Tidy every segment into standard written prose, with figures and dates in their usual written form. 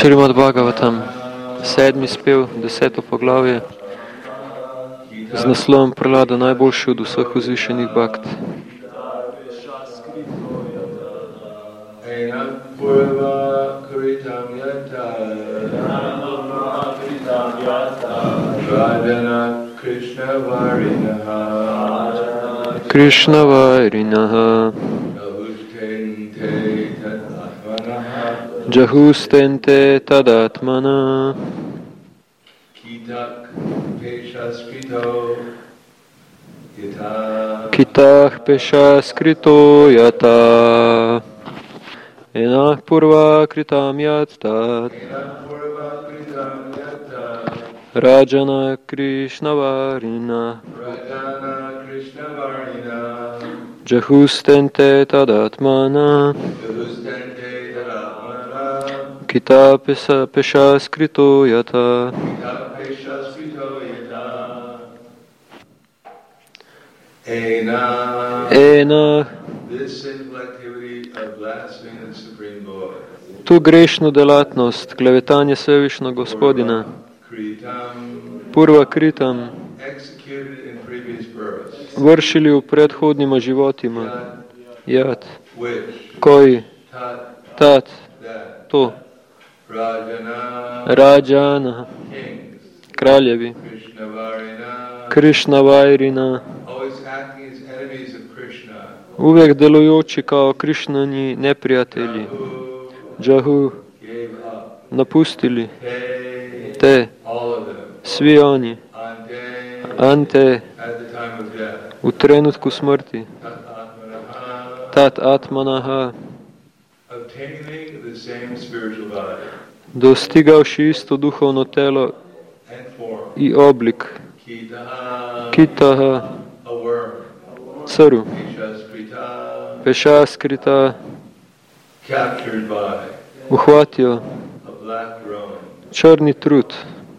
Šrimad Bhagavatam, 7. spev, 10. poglavje, z naslovom Prahlada, najboljši od vseh vzvišenih bhakt. Krishna Vairinaha Jahustente tadatmana Kitah pesha skrito yata Enah purva kritam yattat Rajana Krishna Varina Jahustente tadatmana Kita pesha skrito yata Ena tu grešnu delatnost, klevetanje Svevišnjega Gospodina, Purva kritam, vršili v predhodnima životima, jat, koji, tat, to, Rajana, kraljevi, Krishna Vairina, uvijek delujoči kao Krišnani neprijatelji, Jahu, napustili, te, svi oni, ante, v trenutku smrti, tat atmanaha, dostigavši isto duhovno telo i oblik, kitaha, caru, pešaskrita, uhvatio, črni trud,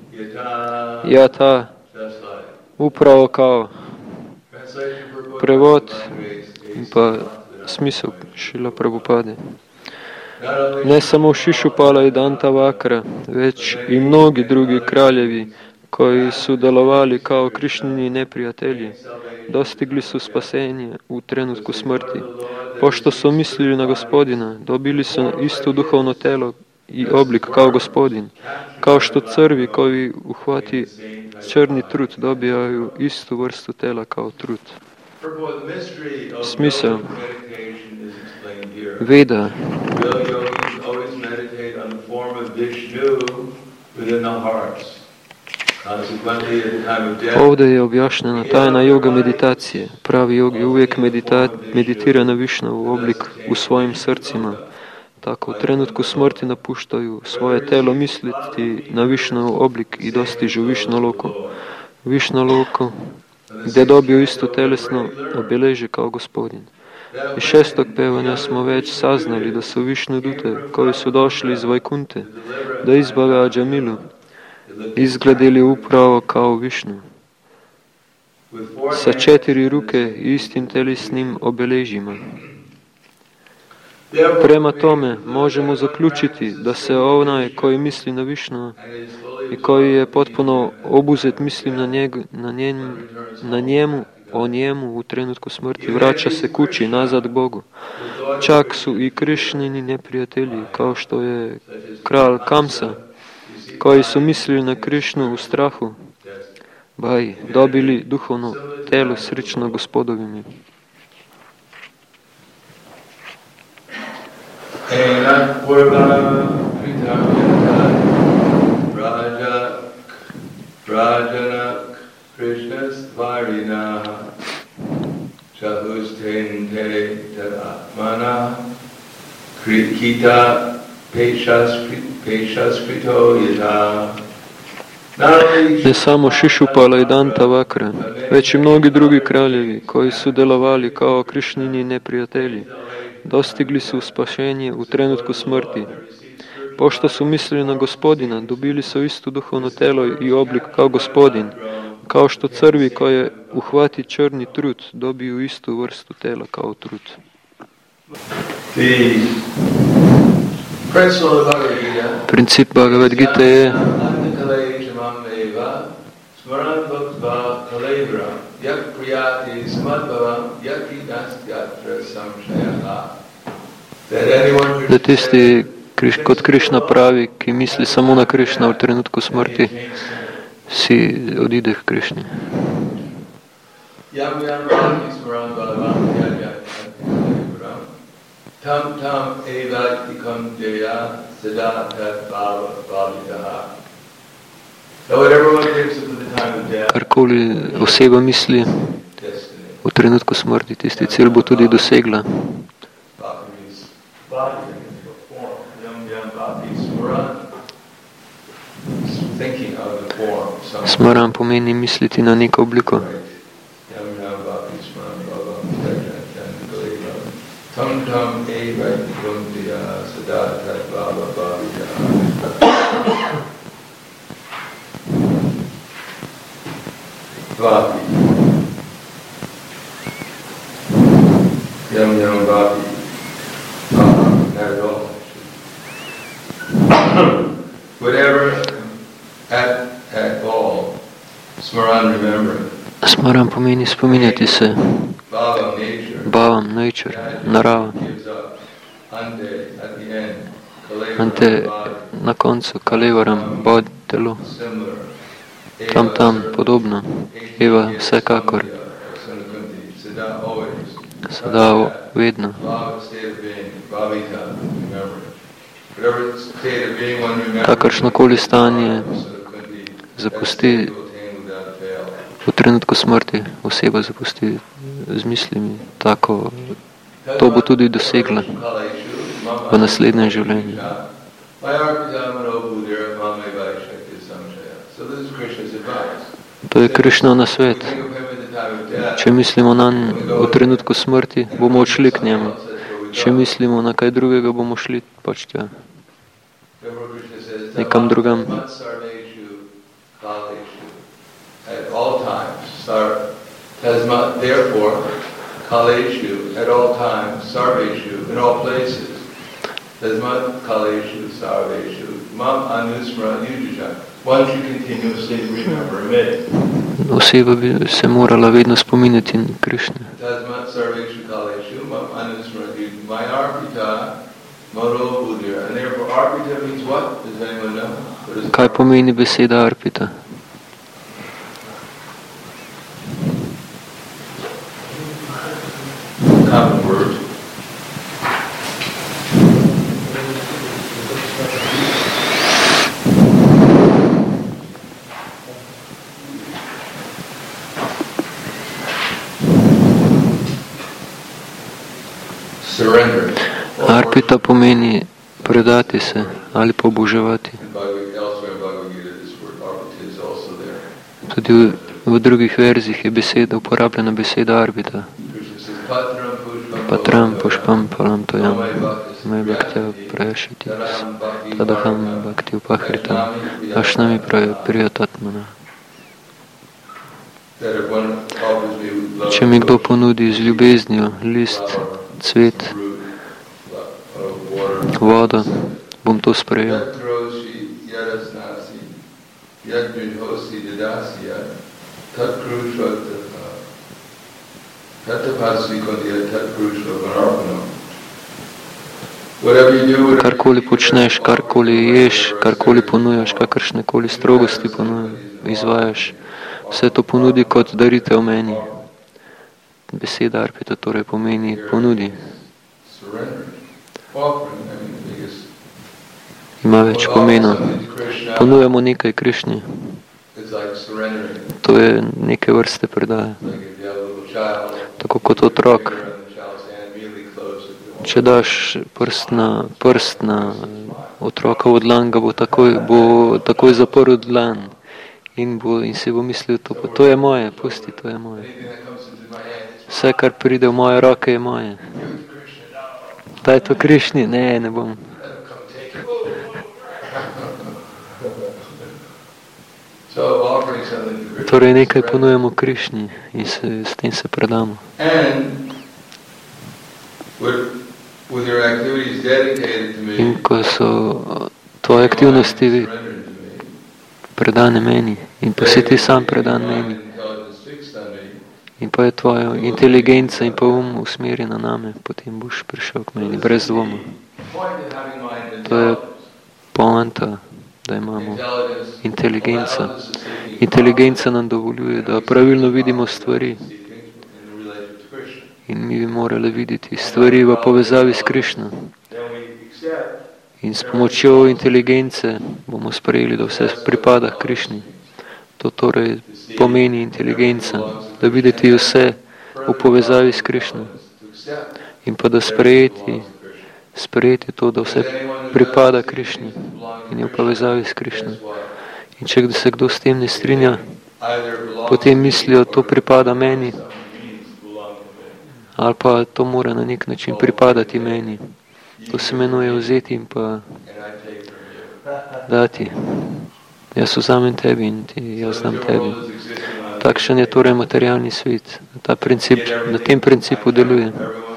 jata, upravo kao, prevod in pa smisel Šrila Prabhupade. Ne samo Šišupala i Dantavakra, već i mnogi drugi kraljevi koji su delovali kao Krišnini neprijatelji, dostigli su spasenje u trenutku smrti. Pošto su mislili na Gospodina, dobili su isto duhovno telo i oblik kao Gospodin. Kao što crvi koji uhvati črni trud dobijaju istu vrstu tela kao trud. Smisel Veda ovdje je objašnjena tajna yoga meditacije. Pravi yogi uvijek meditira na Višnovu oblik u svojim srcima. Tako u trenutku smrti napuštaju svoje telo misliti na Višnovu oblik i dostižu Višnoloku. Višnoloku gdje dobiju isto telesno obeležje kao Gospodin. Iz 6. pevanja smo već saznali da su Višnu dute koji su došli iz Vajkunte da izbave Ađamilu izgledali upravo kao Višnu, sa 4 ruke i istim telesnim obeležjima. Prema tome možemo zaključiti da se onaj koji misli na Višnu i koji je potpuno obuzet mislim o njemu u trenutku smrti vraća se kući nazad Bogu. Čak su i Krišnini neprijatelji kao što je kralj Kamsa koji su mislili na Krišnu u strahu, dobili duhovno telo srećno Gospodovimi. Rajanak Krishnas Varina Jahustente Tadatmana Kita Peshaskrito Yata. Ne samo Šišupala i Dantavakra, već i mnogi drugi kraljevi koji su delovali kao Krišnini neprijatelji, dostigli su spašenje u trenutku smrti. Pošto su mislili na Gospodina, dobili su isto duhovno telo i oblik kao Gospodin, kao što crvi koje uhvati črni trut dobiju istu vrstu tela kao trut. The Princip Bhagavad Gita je, da tisti, kot Krišna pravi, ki misli samo na Krišna v trenutku smrti, si odide k Krišni. Karkoli oseba misli v trenutku smrti, tisti cilj bo tudi dosegla. Smaran pomeni misliti na neko obliko. Smaran pomeni spominjati se. Bhavam, nature, narava. Ante, na koncu, kalevaram, bod, telo. Tam, podobno. Eva, vsekakor. Sada, vedno. Kakršnokoli stanje zapusti, v trenutku smrti oseba zapusti z mislimi, tako, to bo tudi dosegla v naslednjem življenju. To je Krišnov nasvet. Če mislimo nanj v trenutku smrti, bomo odšli k njemu. Če mislimo na kaj drugega, bomo šli pač tja. Nekam drugam. Therefore, Kaleshu at all times, Sarveshu in all places. Tasmat Kaleshu Sarveshu Mam Anusmara Yujusha. One should continuously remember me. Oseba bi se morala vedno spominjati Krišne. Tasmat Sarveshu Kaleshu Mam Anusmara Yujusha. My Arpita Moro Buddhira. And therefore Arpita means what? Does anyone know? Kaj pomeni beseda Arpita? Common word. Surrender. Arpita pomeni predati se ali poboževati. Tudi v drugih verzih je beseda, uporabljena beseda Arpita. Patram pušpam palam tojam, me bhaktya prayashiti, tadaham bhakti upahritam, ashnami priyatatmana. Če mi kdo ponudi z ljubeznijo list, cvet, vodo, bom to sprejel. Karkoli počneš, karkoli ješ, karkoli ponujaš, kakršnekoli strogosti izvajaš, vse to ponudi kot daritev meni. Beseda Arpita torej pomeni ponudi. Ima več pomena. Ponujamo nekaj Krišni. To je neke vrste predaje. Tako kot otrok. Če daš prst na otroka v dlan, ga bo takoj zaprl dlan in si bo mislil, to je moje, pusti, to je moje. Vse, kar pride v moje roke, je moje. Daj to Krišni? Ne bom. Torej nekaj ponujemo Krišni in s tem se predamo. with your activities dedicated to me, in ko so tvoje aktivnosti predane meni in pa si ti sam predan meni in pa je tvoja inteligenca in pa usmerjena name, potem boš prišel k meni brez dvoma. To je poanta, da imamo inteligenca. Inteligenca nam dovoljuje, da pravilno vidimo stvari in mi bi morali videti stvari v povezavi s Krišno. In s pomočjo inteligence bomo sprejeli, da vse pripada Krišni. To torej pomeni inteligenca, da videti vse v povezavi s Krišno. In pa da sprejeti to, da vse pripada Krišni in je v povezavi s Krišno. In če se kdo s tem ne strinja, potem mislijo, to pripada meni, ali pa to mora na nek način pripadati meni. To se imenuje vzeti in pa dati. Jaz vzamem tebi in jaz dam tebi. Takšen je torej materialni svet. Na tem principu deluje.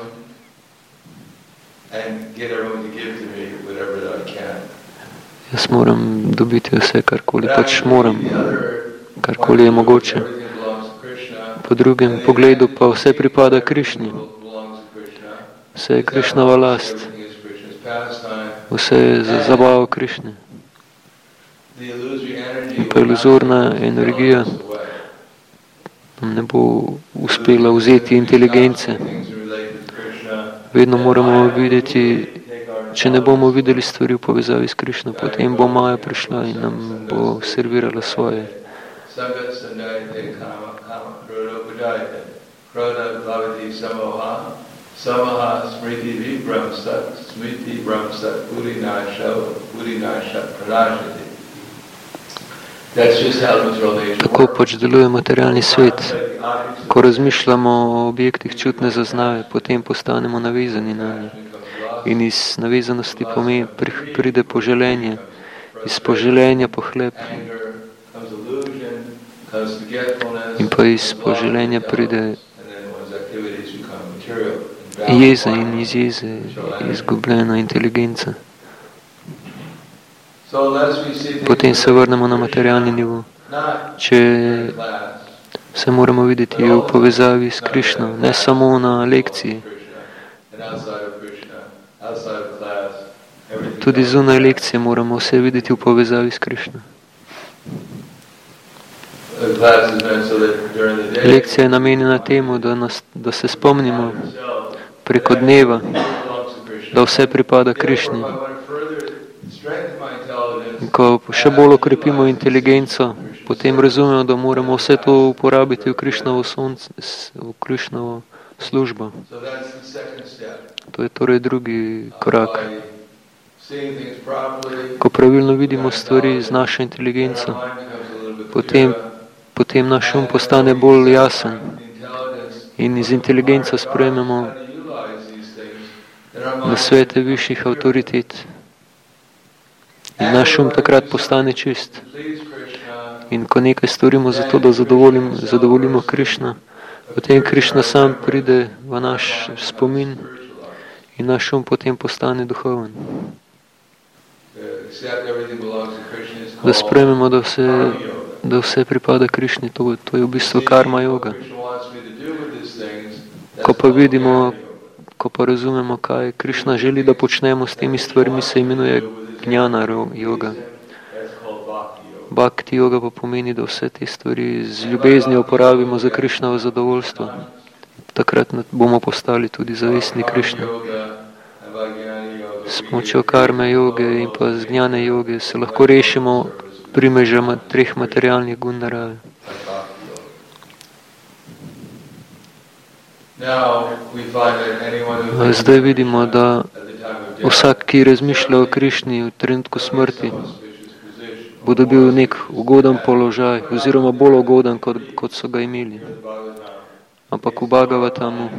Jaz moram dobiti vse, karkoli pač moram, karkoli je mogoče. Po drugem pogledu pa vse pripada Krišni. Vse je Krišnova last. Vse je za zabavo Krišne. In pa iluzorna energija nam ne bo uspela vzeti inteligence. Vedno moramo videti, če ne bomo videli stvari v povezavi s Krišno, potem bo Maja prišla in nam bo servirala svoje. Samaha smriti vibramsat buddhinasha pranashati. Tako pač deluje materialni svet. Ko razmišljamo o objektih čutne zaznave, potem postanemo navezani na nje. In iz navezanosti pride poželenje, iz poželenja pohlep. In pa iz poželenja pride jeza in iz jeze izgubljena inteligenca. Potem se vrnemo na materialni nivo. Če se moramo videti v povezavi s Krišno, ne samo na lekciji. Tudi zunaj lekcije moramo vse videti v povezavi s Krišno. Lekcija je namenjena temu, da se spomnimo preko dneva, da vse pripada Krišni. In ko še bolj okrepimo inteligenco, potem razumemo, da moramo vse to uporabiti v Krišnovo službo. To je torej drugi korak. Ko pravilno vidimo stvari z našo inteligenco, potem naš postane bolj jasen in iz inteligenca sprejmemo nasvete višjih avtoritet. In naš takrat postane čist. In ko nekaj storimo za to, da zadovoljimo Krišno, potem Krišna sam pride v naš spomin in naš potem postane duhoven. Da sprejmemo, da vse pripada Krišni, to je v bistvu karma yoga. Ko pa vidimo, ko pa razumemo, kaj Krišna želi, da počnemo s temi stvarmi, se imenuje gnjana yoga. Bhakti yoga pa pomeni, da vse te stvari z ljubeznijo uporabimo za Krišnovo zadovoljstvo. Takrat bomo postali tudi zavestni Krišni. S pomočjo karme joge in pa z gnjane joge se lahko rešimo primeža treh materialnih gun narave. Zdaj vidimo, da vsak, ki razmišlja o Krišni v trenutku smrti, bo dobil nek ugoden položaj, oziroma bolj ugoden, kot so ga imeli. Ampak v Bhagavatamu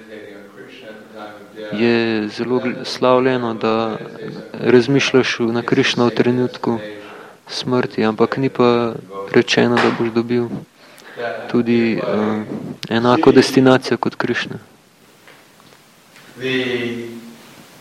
je zelo slavljeno, da razmišljaš na Krišno v trenutku smrti, ampak ni pa rečeno, da boš dobil tudi enako destinacijo kot Krišna.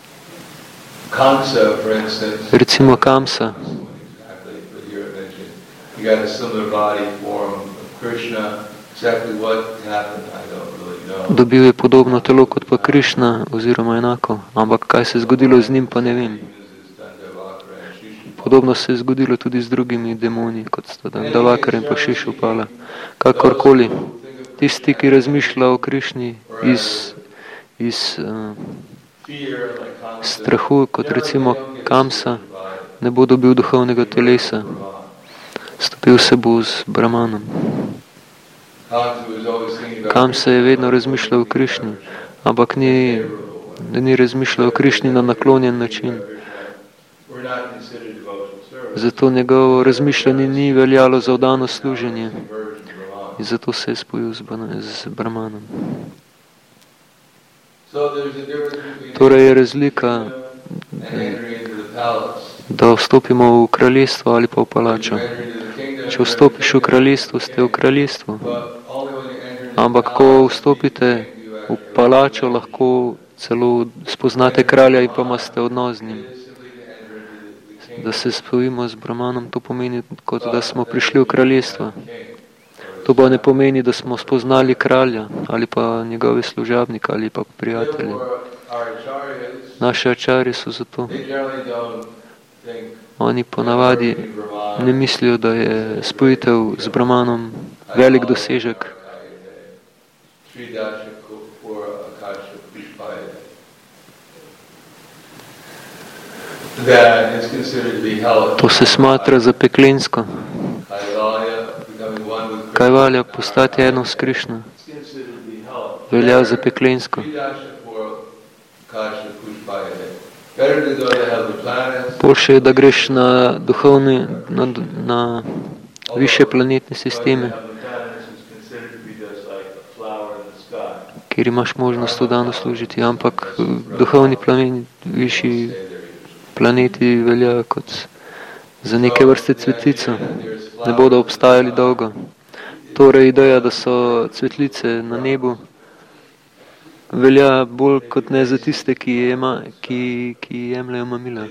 Kamsa, for instance. Recimo Kamsa. Exactly, but you're mentioning. You got a similar body form of Krishna. Exactly what happened, I don't really know. Dobil je podobno telo kot pa Krišna, oziroma enako, ampak kaj se je zgodilo z njim, pa ne vem. Podobno se je zgodilo tudi z drugimi demoni, kot sta Dandavakar in pa Šišupala. Kakorkoli, tisti, ki razmišlja o Krišni iz strahu, kot recimo Kamsa, ne bo dobil duhovnega telesa. Stopil se bo z Brahmanom. Kamsa je vedno razmišljal o Krišni, ampak ni razmišljal o Krišni na naklonjen način. Zato njegovo razmišljanje ni veljalo za vdano služenje. In zato se je spojil z Brahmanom. Torej je razlika, da vstopimo v kraljestvo ali pa v palačo. Če vstopiš v kraljestvo, ste v kraljestvu. Ampak ko vstopite v palačo, lahko celo spoznate kralja in pa imate odnos z njim. Da se spojimo z Brahmanom, to pomeni, kot da smo prišli v kraljestvo. To pa ne pomeni, da smo spoznali kralja ali pa njegove služabnike ali pa prijatelje. Naše ačarje so zato. Oni ponavadi ne mislijo, da je spojitev z Brahmanom velik dosežek. To se smatra za peklensko. Kaivalya postati eno s Krišno velja za peklensko. Boljše je, da greš na duhovne, na više planetne sisteme, kjer imaš možnost vdano služiti, ampak duhovni planeti, višji planeti velja kot za neke vrste cvetlico. Ne bodo obstajali dolgo. Torej ideja, da so cvetlice na nebu, velja bolj kot ne za tiste, ki jemljajo mamila.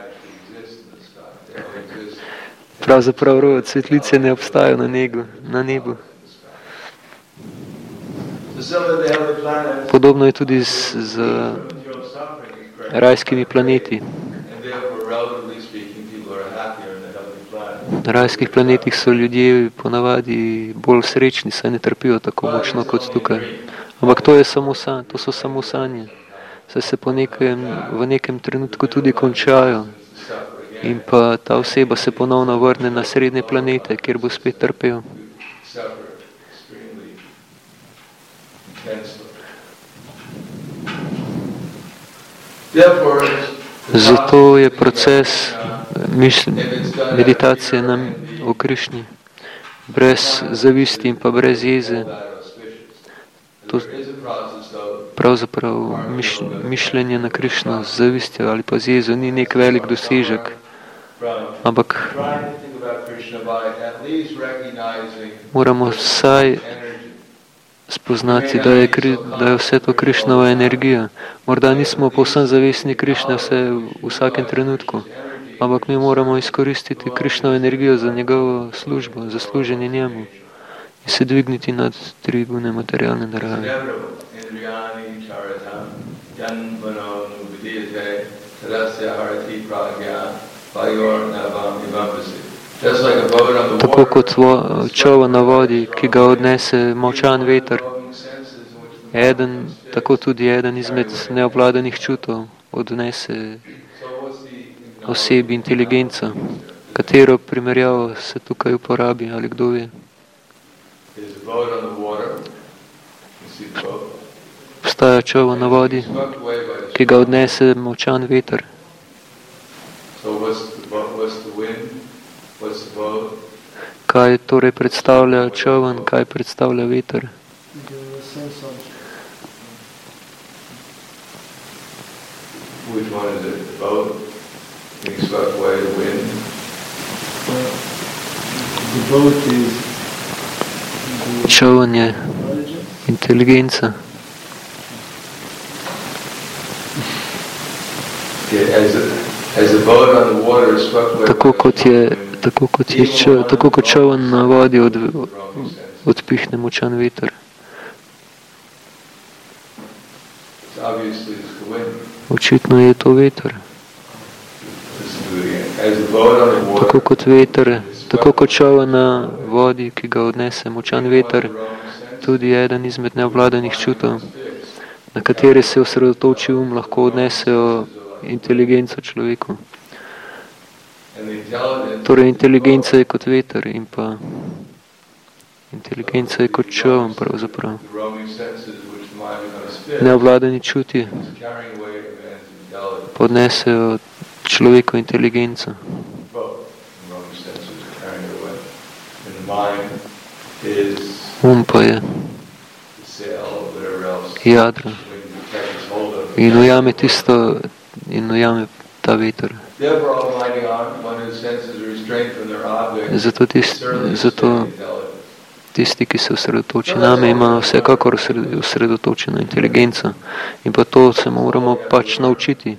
Pravzaprav cvetlice ne obstajajo na nebu. Podobno je tudi z rajskimi planeti. Na rajskih planetih so ljudje ponavadi bolj srečni, saj ne trpijo tako močno kot tukaj. Ampak to so samo sanje. Saj se v nekem trenutku tudi končajo. In pa ta oseba se ponovno vrne na srednje planete, kjer bo spet trpel. Zato je proces meditacije o Krišni brez zavisti in pa brez jeze. To pravzaprav mišljenje na Krišno z zavistjo ali pa z jezo ni nek velik dosežek, ampak moramo vsaj spoznati, da je vse to Krišnova energija. Morda nismo povsem zavestni Krišne v vsakem trenutku, ampak mi moramo izkoristiti Krišnovo energijo za njegovo službo, za služenje njemu in se dvigniti nad tribune materialne narave. Tako kot čoln na vodi, ki ga odnese močan veter, tako tudi eden izmed neobvladanih čutov odnese osebi inteligenco. Katero primerjavo se tukaj uporabi, ali kdo ve? Obstaja čoln na vodi, ki ga odnese močan veter. Kaj torej predstavlja čoln, kaj predstavlja veter? Čoln je inteligenca. Tako kot čoln na vodi odpihne močan veter. Očitno je to veter. Tako kot veter, tako kot čoln na vodi, ki ga odnese močan veter, tudi eden izmed neobvladanih čutov, na katere se osredotoči lahko odnesejo inteligenco človeku. Torej, inteligenca je kot veter in pa inteligenca je kot čoln pravzaprav. Neobvladani čuti podnesejo človeko inteligenco. Pa je jadro in ujame tisto in ujame ta veter. Zato tisti, ki se osredotoči name, ima vsekakor osredotočeno inteligenco in pa to se moramo pač naučiti.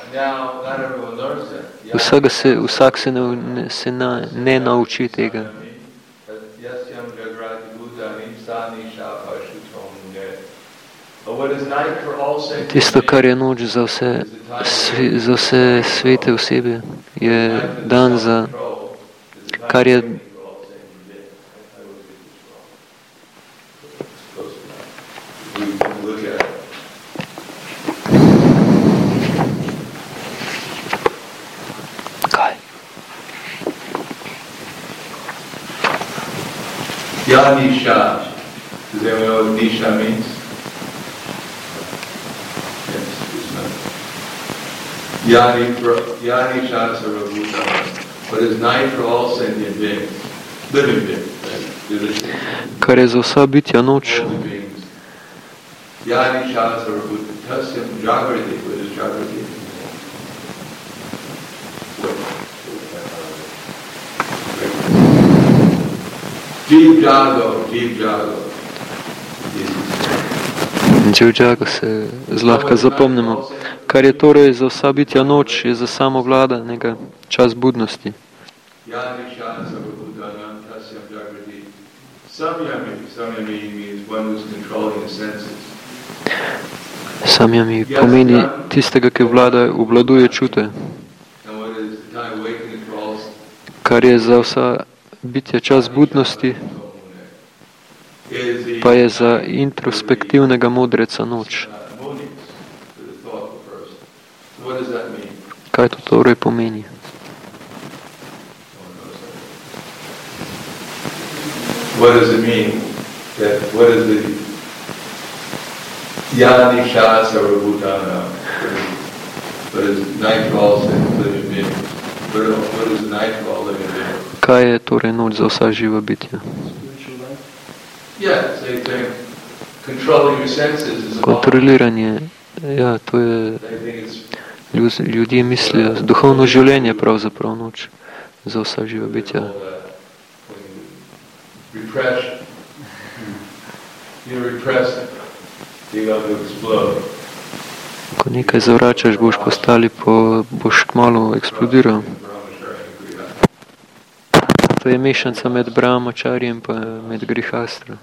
Vsak se ne nauči tega. Tisto, kar je noč za vse svete osebe, je dan za kar je Ya Nisha. Does anyone know what Nisha means? Yes, Ya Nisha Sarvabhutana. But it's night for all sentient beings, living beings. Kar je za vsa bitja noč. Ya Nisha Sarvabhutana. Tasyam Jagrati. What is Jagrati? Jeev Jago. Jeev Jago se zlahka zapomnimo. Kar je torej za vsa bitja noč, je za samo vladanega čas budnosti. Samyami pomeni tistega, ki obvladuje čute. Kar je za vsa bitja čas budnosti, pa je za introspektivnega modreca noč. Kaj to torej pomeni? What does it mean? What is the Ya Nisha Sarvabhutana? What is night for all living beings? What is night for all living beings? Kaj je torej noč za vsa živa bitja? Kontroliranje, ja, to je, ljudje mislijo, duhovno življenje pravzaprav noč za vsa živa bitja. Ko nekaj zavračaš, boš kmalu eksplodiral. To je mešanca med brahmačarjem pa med grihastrom.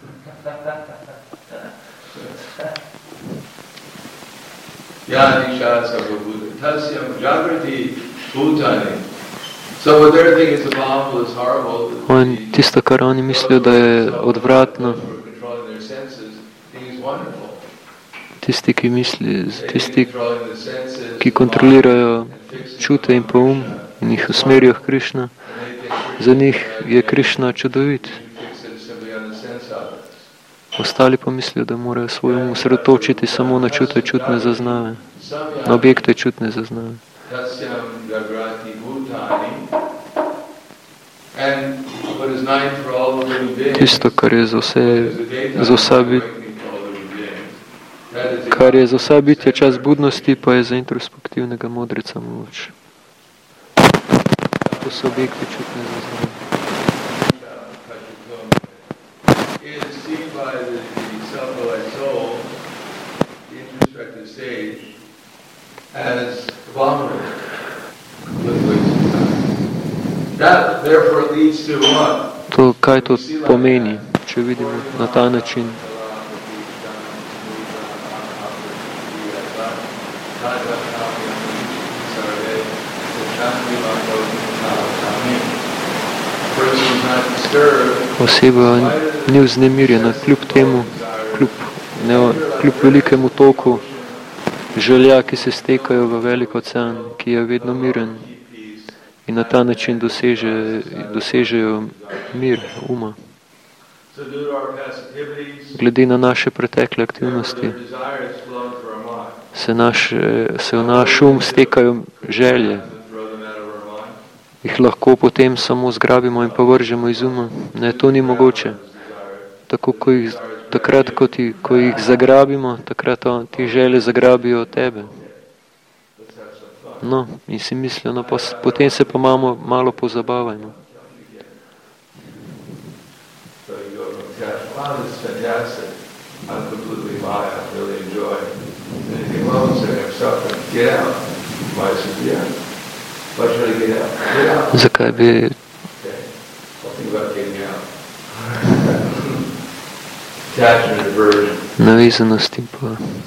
Tisto, kar oni mislijo, da je odvratno, tisti, ki kontrolirajo čute in pa um in jih usmerijo k Krišna, za njih je Krišna čudovit. Ostali pa mislijo, da morajo svoj um osredotočiti samo na čute, čutne zaznave, na objekte čutne zaznave. Tisto, kar je za vsa bitja čas budnosti, pa je za introspektivnega modreca moč. To so objekti čutne zaznave. as abominable with wasting time. That therefore leads to what? To, kaj to pomeni, če vidimo na ta način? Oseba ni vznemirjena, kljub temu, kljub velikemu toku želja, ki se stekajo v velik ocean, ki je vedno miren in na ta način dosežejo mir uma. Glede na naše pretekle aktivnosti se v naš um stekajo želje. Jih lahko potem samo zgrabimo in pa vržemo iz uma. Ne, to ni mogoče. Takrat, ko jih zagrabimo, takrat ti želje zagrabijo tebe. No, in si mislijo, no, potem se pa malo pozabavajmo. Zakaj bi navezanosti pa...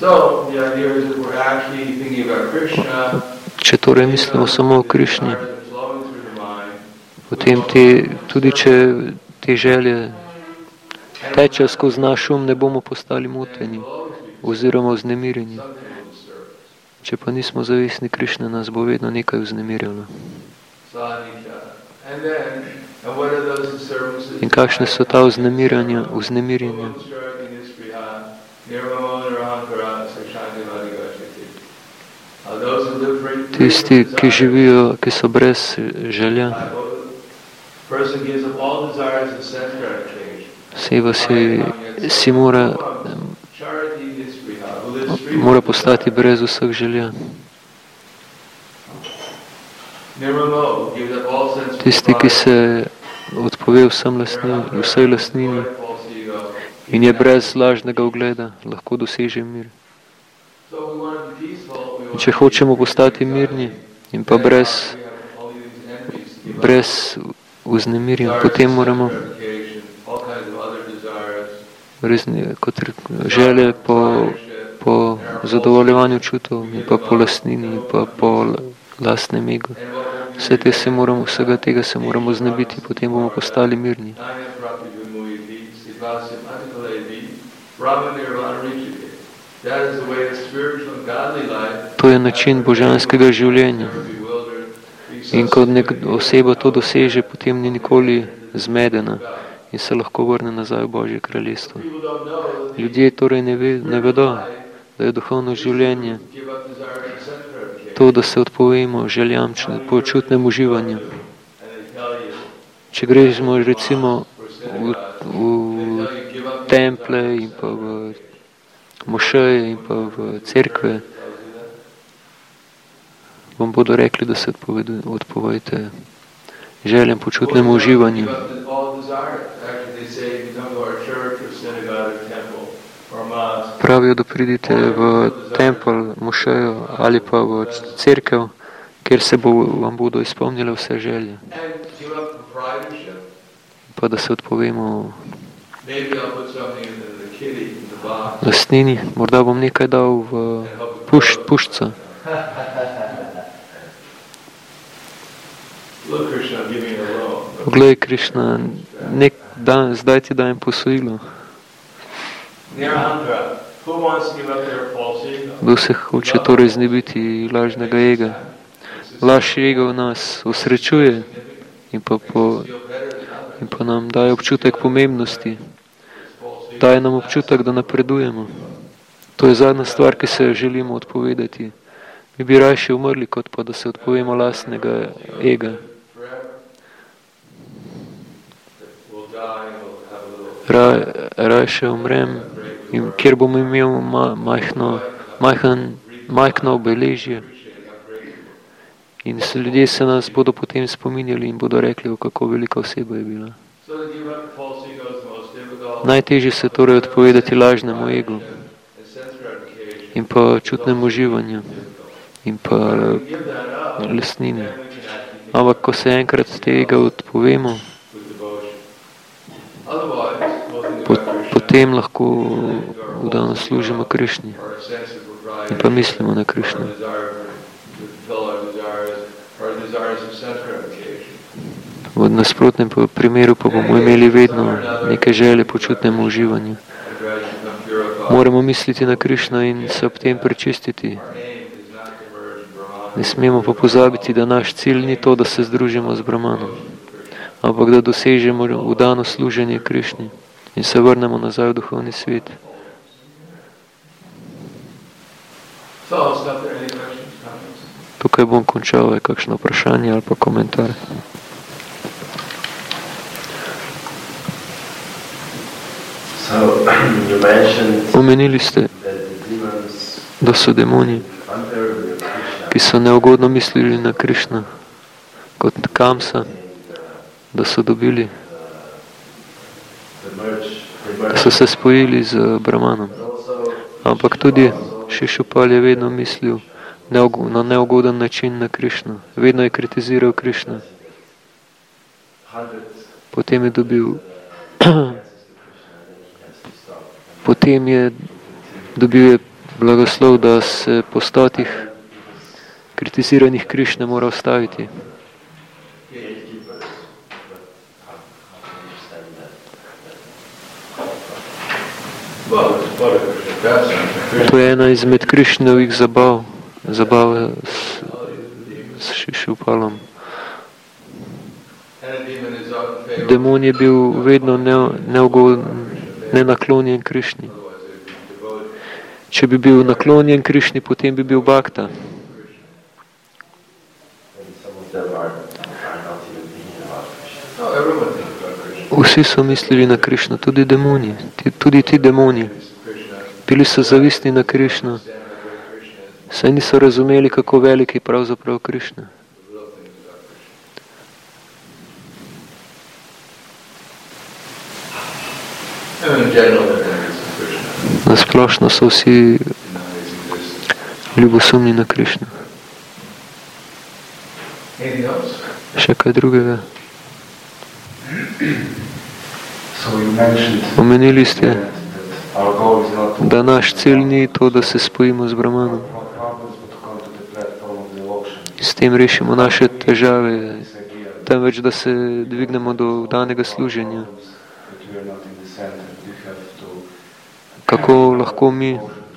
Če torej mislimo samo o Krišni, potem tudi če te želje tečejo skozi naš um, ne bomo postali moteni oziroma vznemirjeni. Če pa nismo zavestni Krišne, nas bo vedno nekaj vznemirjalo. In kakšne so ta vznemirjanja? Tisti, ki živijo, ki so brez želja. Oseba si mora postati brez vseh želja. Tisti, ki se odpove vsej lastnini in je brez lažnega ugleda, lahko doseže mir. In če hočemo postati mirni in pa brez vznemirjen, potem moramo želje po zadovoljevanju čutov in pa po lastnini in pa po lastnem egu. Vsega tega se moramo znebiti, potem bomo postali mirni. To je način božanskega življenja. In ko oseba to doseže, potem ni nikoli zmedena in se lahko vrne nazaj v Božje kraljestvo. Ljudje torej ne vedo, da je duhovno življenje to, da se odpovemo željam po čutnem uživanju. Če gremo recimo v temple in pa v mošeje in pa v cerkve, vam bodo rekli, da se odpovejte željem po čutnem uživanju. Pravijo, da pridite v tempel, mošejo ali pa v cerkev, kjer vam bodo izpolnile vse želje. Pa da se odpovemo lastnini. Morda bom nekaj dal v puščca. Poglej, Krišna, zdaj ti dajem posojilo. Kdo se hoče torej znebiti lažnega ega? Laž ego nas osrečuje in pa nam daje občutek pomembnosti. Daje nam občutek, da napredujemo. To je zadnja stvar, ki se želimo odpovedati. Mi bi rajše umrli, kot pa da se odpovemo lastnega ega. Rajše umrem, kjer bom imel majhno obeležje. In ljudje se nas bodo potem spominjali in bodo rekli, kako velika oseba je bila. Najtežje se torej odpovedati lažnemu egu in pa čutnemu uživanju. in pa lastnini. Ampak ko se enkrat tega odpovemo, potem lahko vdano služimo Krišni in pa mislimo na Krišno. V nasprotnem primeru pa bomo imeli vedno neke želje po čutnemu uživanju. Moramo misliti na Krišno in se ob tem prečistiti. Ne smemo pa pozabiti, da naš cilj ni to, da se združimo z Brahmanom, ampak da dosežemo vdano služenje Krišni in se vrnemo nazaj v duhovni svet. Tukaj bom končal, je kakšno vprašanje ali pa komentar. Omenili ste, da so demoni, ki so neugodno mislili na Krišno, kot Kamsa, da so dobili, da so se spojili z Brahmanom. Ampak tudi Šišupal je vedno mislil na neugoden način na Krišno. Vedno je kritiziral Krišno. Potem je dobil blagoslov, da se po 100 kritiziranih Krišne mora ustaviti. To je ena izmed Krišnovih zabav s Šišupalom. Demon je bil vedno nenaklonjen Krišni. Če bi bil naklonjen Krišni, potem bi bil Bhakta. Vsi so mislili na Krišno, tudi demoni, tudi ti demoni. Bili so zavistni na Krišno, saj niso razumeli, kako velik je pravzaprav Krišna. Nasplošno so vsi ljubosumni na Krišno. Še kaj drugega? Omenili ste, da naš cilj ni to, da se spojimo z Brahmanom. S tem rešimo naše težave, temveč da se dvignemo do danega služenja. Kako lahko mi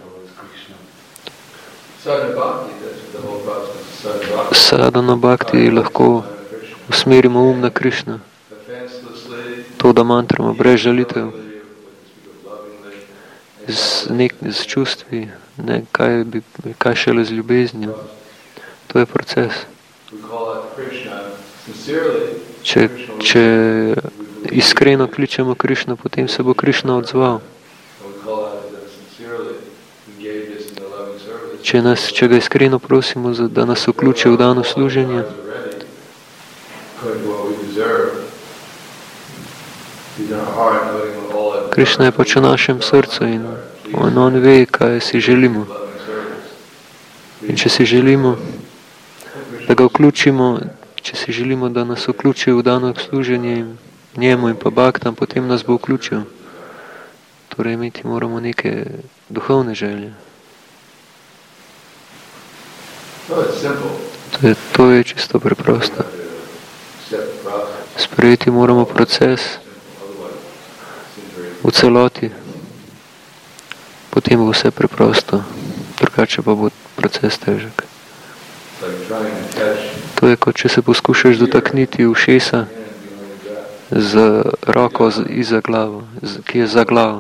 sadhana bhakti lahko usmerimo na Krišno, to, da mantramo brez žalitev, z čustvi, ne, kaj šele z ljubeznijo. To je proces. Če iskreno kličemo Krišno, potem se bo Krišna odzval. Če ga iskreno prosimo, da nas vključi v dano služenje, Krišna je pač v našem srcu in on ve, kaj si želimo. In če si želimo, da ga vključimo, če si želimo, da nas vključi v dano služenje njemu in pa bhaktam, potem nas bo vključil. Torej, imeti moramo neke duhovne želje. To je čisto preprosto. Sprejeti moramo proces v celoti, potem bo vse preprosto, drugače pa bo proces težek. To je kot če se poskušaš dotakniti ušesa z roko iza glavo, ki je za glavo.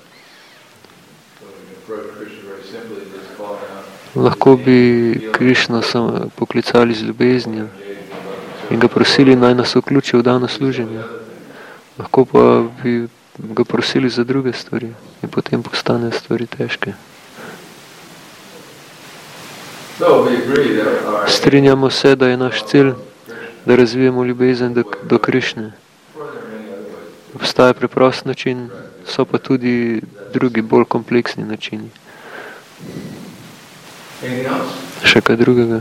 Lahko bi Krišno poklicali z ljubeznijo in ga prosili, naj nas vključi v dano služenje. Lahko pa bi ga prosili za druge stvari in potem postanejo stvari težke. Strinjamo se, da je naš cilj, da razvijemo ljubezen do Krišne. Obstaja preprost način, so pa tudi drugi, bolj kompleksni načini. Še kaj drugega?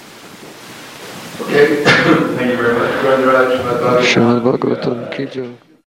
Okay. Thank you very much. Srimad Bhagavatam ki jai.